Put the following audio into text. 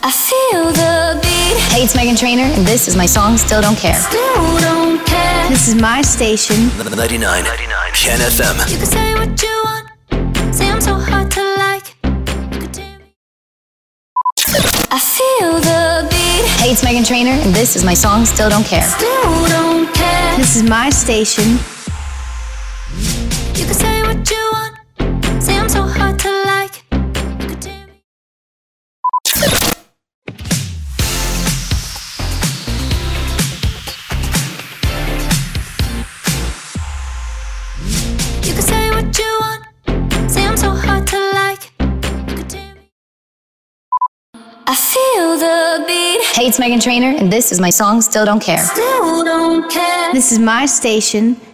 I feel the beat. Hey, it's Meghan Trainor, and this is my song, Still Don't Care. Still don't care. This is my station. 99 Ken FM. You can say what you want. Say I'm so hard to like. You could do me. I feel the beat. Hey, it's Meghan Trainor, and this is my song, Still Don't Care. Still don't care. This is my station. You can say what you want. Say I'm so hard to like. You could do me. You can say what you want. Say I'm so hard to like. You could do me. I feel the beat. Hey, it's Meghan Trainor, and this is my song, Still Don't Care. Still don't care. This is my station.